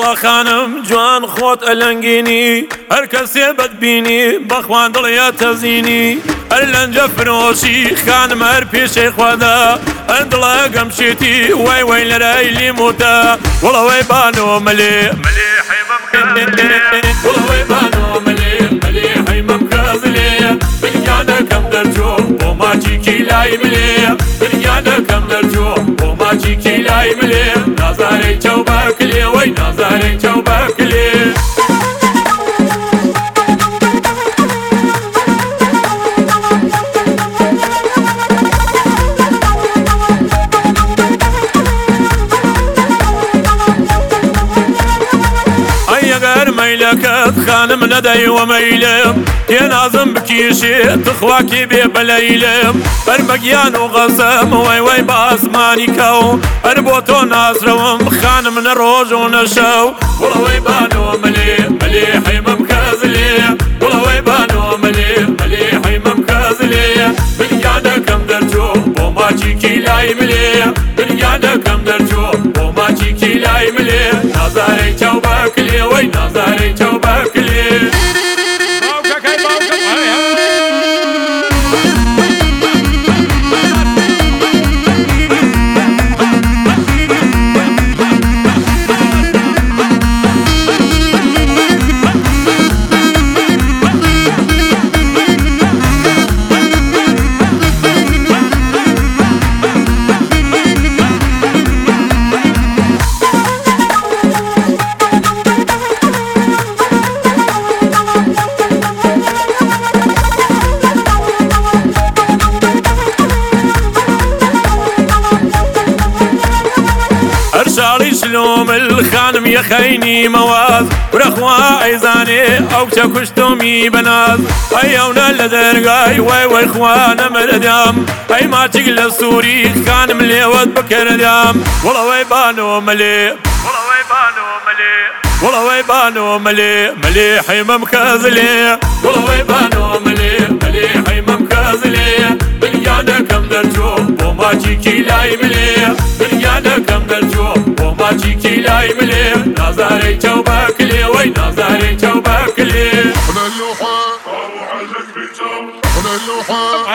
والله خانم جوان خۆت ئەلەنگینی هەر کەسێ بەدبینی بەخوان دڵێ تەزینی هەر لەنجە فرۆشی خانم هەر پێشەی خوادا ئەندڵە گەمشێتی وای وای لەرای لیموتە وڵەوەی بانۆ مەلێ مەلێحی مەمکەزلێ وڵەوەی بانۆ مەلێ مەلێحی مەمکەزلێ بریانەکەم دەرجۆ بۆ ماچی کیلای ملێ بریانەکەم دەرجۆ بۆ ماچی کیلای ملێ نازارەی چاو باکلێ وەی نازارەی چاو باکلێ مەیلەکەت خانم نەدەیوە مەیلم تێنازم بکیشێت تخواکی بێ بەلەیلم هەر بەگیان و غەزەم وای وای بە ئاسمانی کەو هەر بۆ تۆ نازرەوم خانم نە ڕۆژ و نەشەو وڵەوەی بانۆ مەلێ مەلێحی مەمکەزلێ وڵەوەی بانۆ مەلێ مەلێحی مەمکەزلێ بریانەکەم دەرجۆ بۆ ماچی کیلای ملێ بریانەکەم دەرجۆ بۆ ماچی کیلای ملێ نازارەی چاو باکلێ وەی نازارەی چاو باکلێ شاڵی شلوم الخانم یەخەینی مەواز برەخوا ئەیزانێ ئەو کچە کوشتۆمی بەناز ئەیەونە لە دەرگای وای وای خوا نەمەرەدام ئەی ماچێک لە سووری خانم لێوەت بکردام وڵەوەی بانۆ مەلێ وڵەوەی بانۆ مەلێ وڵەوەی بانۆ مەلێ مەلێحی مەمکەزلێ وڵەوەی بانۆ مەلێ مەلێحی مەمکەزلێ بریانەکەم دەرجۆ بۆ ماچی کیلای ملێ بریانەکەم دەرجۆ بۆ ماچی کیلای ملێ نازارەی چاو باکلێ وەی نازارەی چاو باکلێ